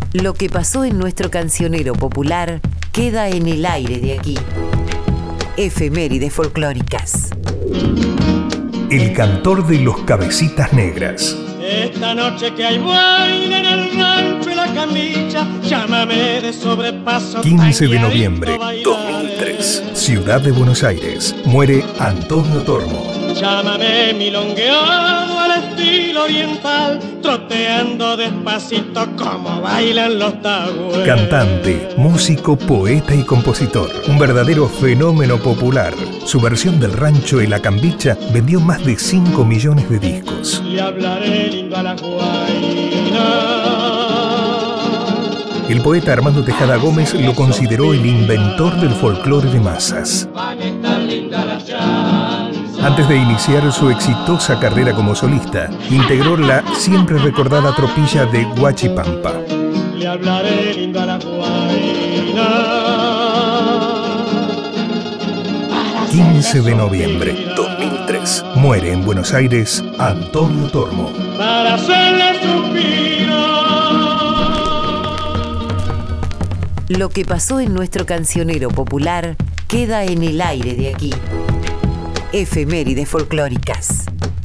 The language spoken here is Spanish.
Lo que pasó en nuestro cancionero popular queda en el aire de aquí. Efemérides folclóricas. El cantor de los cabecitas negras. Esta noche que hay baile en el rancho y la camilla, llámame de sobrepaso. 15 de noviembre 2003, Ciudad de Buenos Aires. Muere Antonio Tormo. Llámame milongueado al estilo oriental, troteando despacito como bailan los tagües. Cantante, músico, poeta y compositor. Un verdadero fenómeno popular. Su versión del rancho y la cambicha vendió más de 5 millones de discos. Le hablaré lindo a la guaina. El poeta Armando Tejada Gómez lo consideró el inventor del folclore de masas. Van a estar lindas las chanzas. Antes de iniciar su exitosa carrera como solista, integró la siempre recordada tropilla de Huachipampa. Le hablaré lindo a la guaina. 15 de noviembre 2003. Muere en Buenos Aires Antonio Tormo. Para hacerle suspiro. Lo que pasó en nuestro cancionero popular queda en el aire de aquí. Efemérides folclóricas.